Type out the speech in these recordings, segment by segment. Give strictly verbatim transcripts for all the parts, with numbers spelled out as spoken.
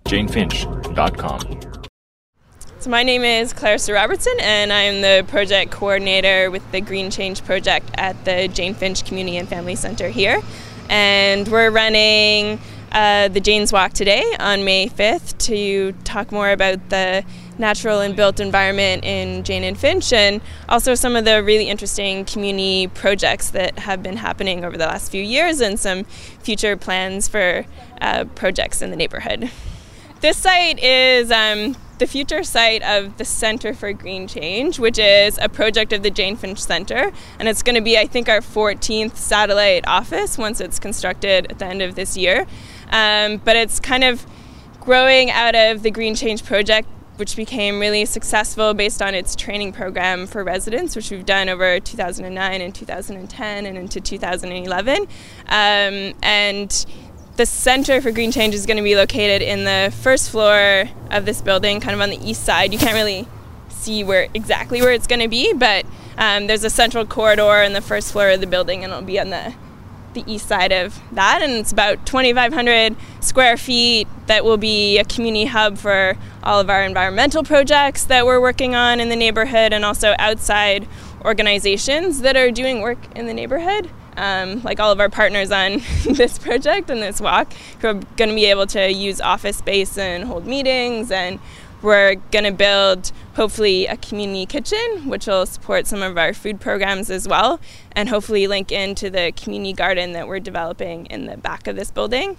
jane finch dot com. So my name is Clarissa Robertson, and I'm the project coordinator with the Green Change project at the Jane Finch Community and Family Centre here. And we're running uh, the Jane's Walk today on May fifth to talk more about the natural and built environment in Jane and Finch, and also some of the really interesting community projects that have been happening over the last few years and some future plans for uh, projects in the neighborhood. This site is um, the future site of the Centre for Green Change, which is a project of the Jane Finch Centre, and it's going to be, I think, our fourteenth satellite office once it's constructed at the end of this year. Um, but it's kind of growing out of the Green Change project, which became really successful based on its training program for residents, which we've done over two thousand nine and two thousand ten and into two thousand eleven. Um, and the Centre for Green Change is going to be located in the first floor of this building, kind of on the east side. You can't really see where exactly where it's going to be, but um, there's a central corridor in the first floor of the building, and it'll be on the the east side of that, and it's about twenty-five hundred square feet that will be a community hub for all of our environmental projects that we're working on in the neighborhood, and also outside organizations that are doing work in the neighborhood, um, like all of our partners on this project and this walk, who are going to be able to use office space and hold meetings. And we're going to build, hopefully, a community kitchen, which will support some of our food programs as well, and hopefully link into the community garden that we're developing in the back of this building.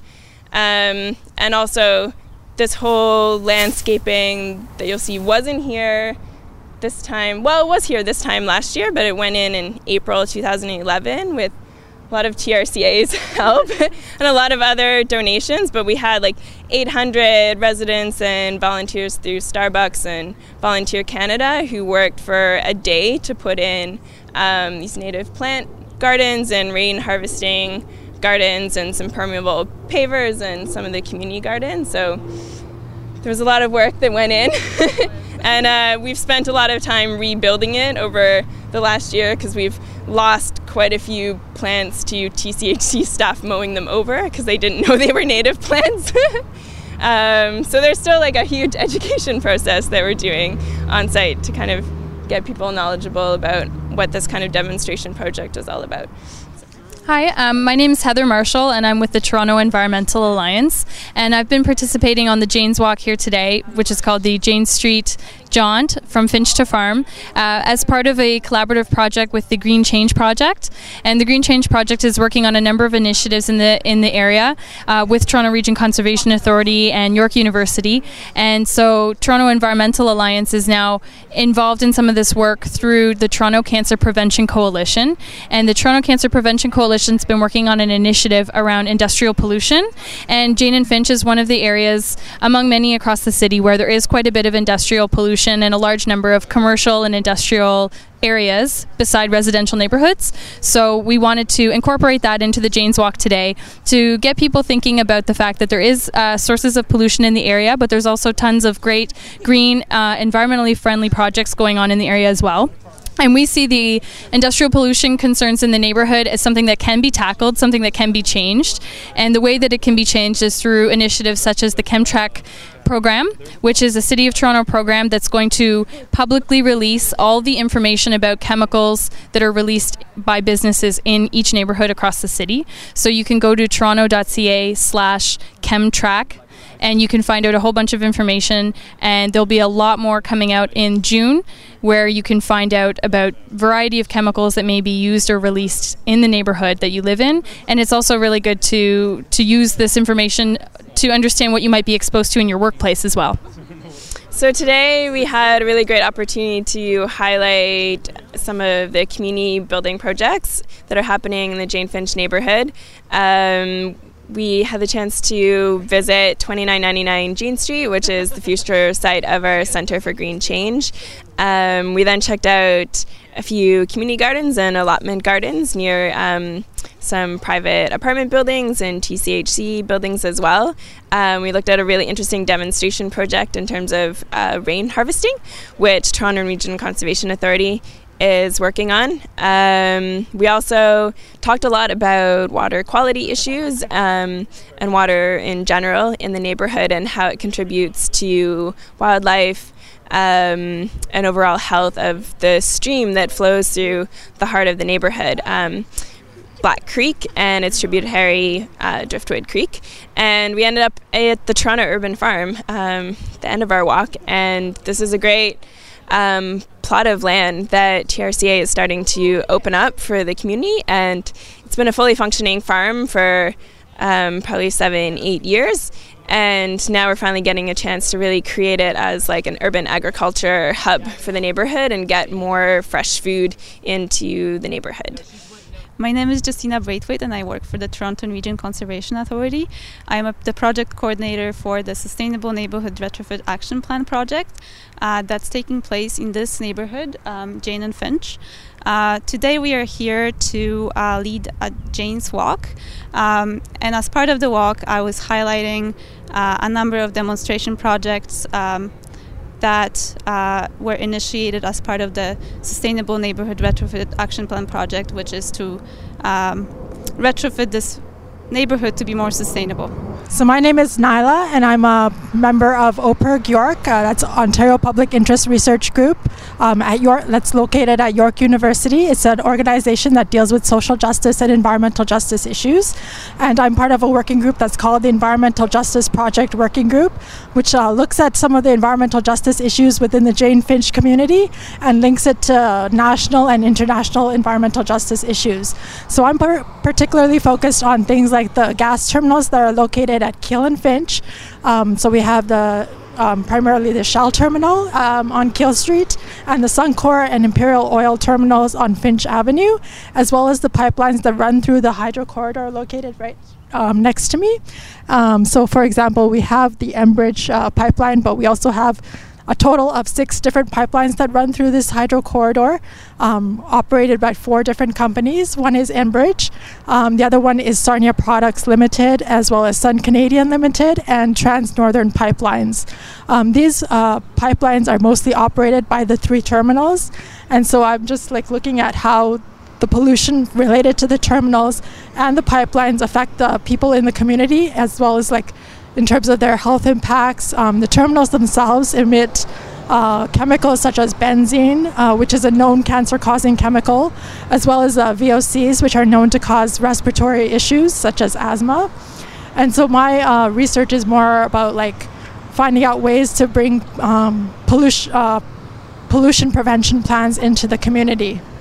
Um, and also, this whole landscaping that you'll see wasn't here this time. Well, it was here this time last year, but it went in in April two thousand eleven with a lot of T R C A's help and a lot of other donations, but we had like eight hundred residents and volunteers through Starbucks and Volunteer Canada who worked for a day to put in um, these native plant gardens and rain harvesting gardens and some permeable pavers and some of the community gardens. So there was a lot of work that went in. And uh, we've spent a lot of time rebuilding it over the last year because we've lost quite a few plants to T C H C staff mowing them over because they didn't know they were native plants. um, so there's still like a huge education process that we're doing on site to kind of get people knowledgeable about what this kind of demonstration project is all about. Hi, um, my name is Heather Marshall, and I'm with the Toronto Environmental Alliance, and I've been participating on the Jane's Walk here today, which is called the Jane Street Jaunt from Finch to Farm, uh, as part of a collaborative project with the Green Change Project. And the Green Change Project is working on a number of initiatives in the in the area uh, with Toronto Region Conservation Authority and York University. And so Toronto Environmental Alliance is now involved in some of this work through the Toronto Cancer Prevention Coalition. And the Toronto Cancer Prevention Coalition has been working on an initiative around industrial pollution, and Jane and Finch is one of the areas among many across the city where there is quite a bit of industrial pollution and a large number of commercial and industrial areas beside residential neighborhoods. So we wanted to incorporate that into the Jane's Walk today to get people thinking about the fact that there is uh, sources of pollution in the area, but there's also tons of great green, uh, environmentally friendly projects going on in the area as well. And we see the industrial pollution concerns in the neighborhood as something that can be tackled, something that can be changed. And the way that it can be changed is through initiatives such as the ChemTrack program, which is a City of Toronto program that's going to publicly release all the information about chemicals that are released by businesses in each neighborhood across the city. So you can go to toronto.ca slash ChemTrack, and you can find out a whole bunch of information, and there'll be a lot more coming out in June where you can find out about a variety of chemicals that may be used or released in the neighborhood that you live in. And it's also really good to to use this information to understand what you might be exposed to in your workplace as well. So today we had a really great opportunity to highlight some of the community building projects that are happening in the Jane Finch neighborhood. Um, We had the chance to visit twenty-nine ninety-nine Jean Street, which is the future site of our Centre for Green Change. Um, we then checked out a few community gardens and allotment gardens near um, some private apartment buildings and T C H C buildings as well. Um, we looked at a really interesting demonstration project in terms of uh, rain harvesting, which Toronto Region Conservation Authority is working on. Um, we also talked a lot about water quality issues um, and water in general in the neighborhood and how it contributes to wildlife um, and overall health of the stream that flows through the heart of the neighborhood. Um, Black Creek and its tributary uh, Driftwood Creek, and we ended up at the Toronto Urban Farm, um, the end of our walk, and this is a great um, plot of land that T R C A is starting to open up for the community, and it's been a fully functioning farm for um, probably seven, eight years, and now we're finally getting a chance to really create it as like an urban agriculture hub for the neighborhood and get more fresh food into the neighborhood. My name is Justina Braithwaite and I work for the Toronto Region Conservation Authority. I am a, the project coordinator for the Sustainable Neighborhood Retrofit Action Plan project uh, that's taking place in this neighborhood, um, Jane and Finch. Uh, today we are here to uh, lead a Jane's Walk, um, and as part of the walk I was highlighting uh, a number of demonstration projects um, that uh, were initiated as part of the Sustainable Neighborhood Retrofit Action Plan project, which is to um, retrofit this neighborhood to be more sustainable. So my name is Nyla, and I'm a member of O P I R G York. Uh, that's Ontario Public Interest Research Group um, at York. That's located at York University. It's an organization that deals with social justice and environmental justice issues. And I'm part of a working group that's called the Environmental Justice Project Working Group, which uh, looks at some of the environmental justice issues within the Jane Finch community and links it to national and international environmental justice issues. So I'm par- particularly focused on things like the gas terminals that are located at Keele and Finch. Um, so we have the um, primarily the Shell terminal um, on Keele Street and the Suncor and Imperial Oil terminals on Finch Avenue, as well as the pipelines that run through the hydro corridor located right um, next to me. Um, so for example, we have the Enbridge uh, pipeline, but we also have a total of six different pipelines that run through this hydro corridor, um, operated by four different companies. One is Enbridge, um, the other one is Sarnia Products Limited, as well as Sun Canadian Limited and Trans Northern Pipelines. Um, these uh, pipelines are mostly operated by the three terminals, and so I'm just like looking at how the pollution related to the terminals and the pipelines affect the people in the community, as well as like in terms of their health impacts. Um, the terminals themselves emit uh, chemicals such as benzene, uh, which is a known cancer-causing chemical, as well as uh, V O Cs, which are known to cause respiratory issues such as asthma. And so my uh, research is more about like finding out ways to bring um, pollution, uh, pollution prevention plans into the community.